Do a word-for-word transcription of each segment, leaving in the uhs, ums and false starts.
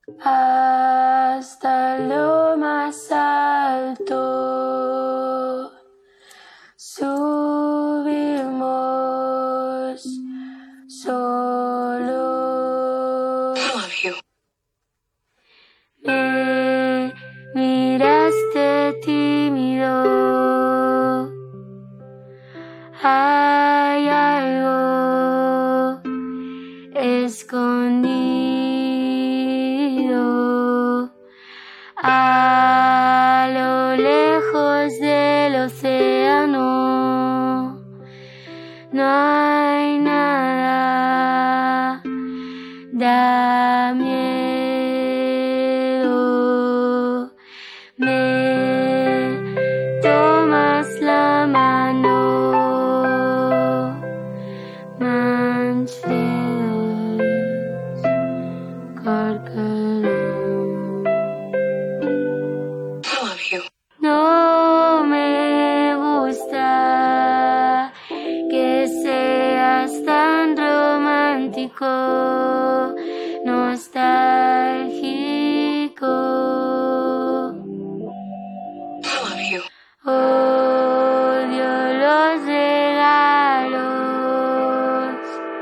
hasta lo más alto. Subimos solo. I love you. Me miraste tímido. Hay algo escondido a lo lejos del océano. No hay nada, da miedo. Me tomas la mano, manches, carcarón. I love you. No me gusta que seas tan romántico, nostálgico. I love you. Odio los regalos,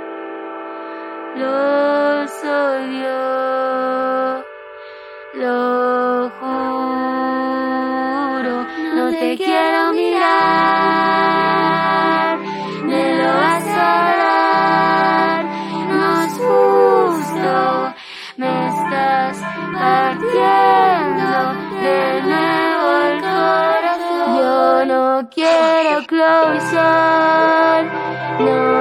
los odio, lo juro. No te quiero mirar, me lo vas a dar. No es justo, me estás partiendo de nuevo el corazón. Yo no quiero closure, no